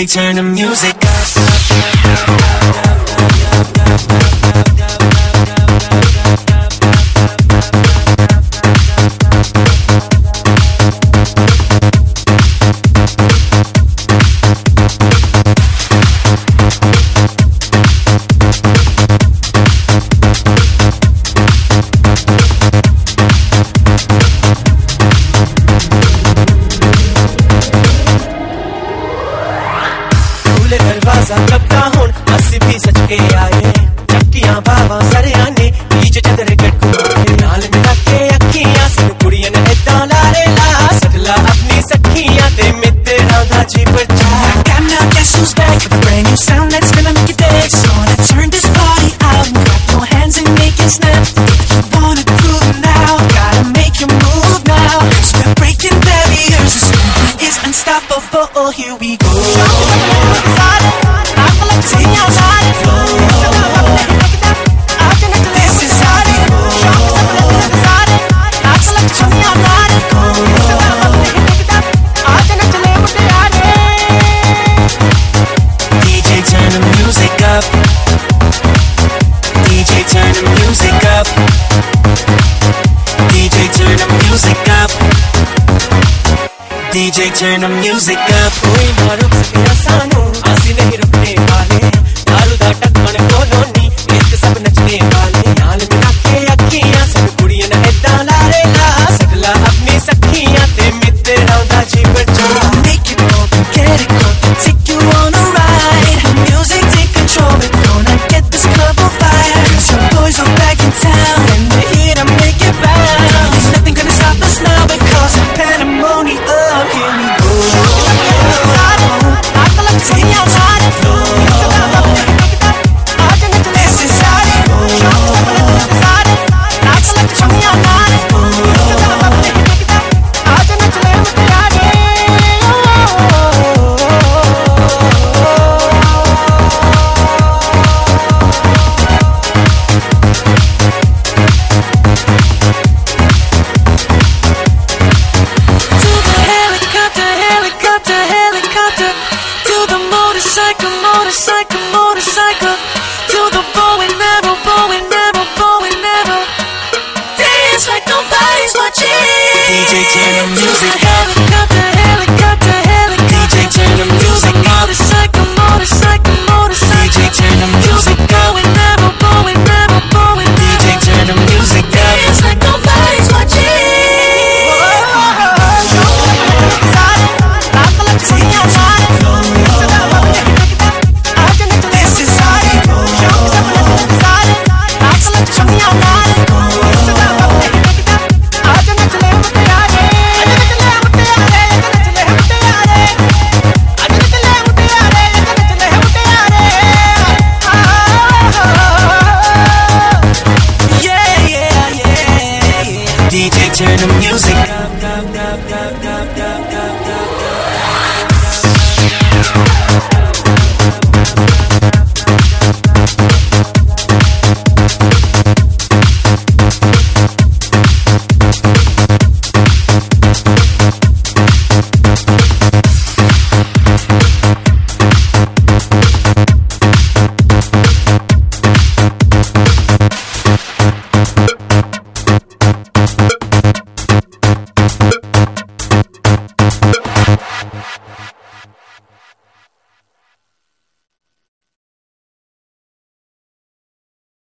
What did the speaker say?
DJ, turn the music up. दरवाजा कबदा हुन अस्सी भी सच के आए चक्कियां बावा सरे आने बीच चंद्र गट नाल मिला के अखियां सन कुड़ियां ने इदा लारे ला सटला अपनी सखियां ते मिते राधा जी बचा Got now guess who's back with a brand new sound that's gonna make you dance. So let's turn this party out and clap your hands and make it snap. If you wanna groove now, gotta make you move now. So we're breaking barriers, this movement is unstoppable. Here we go. DJ, turn the music up. Oi, maru, sakya sanu.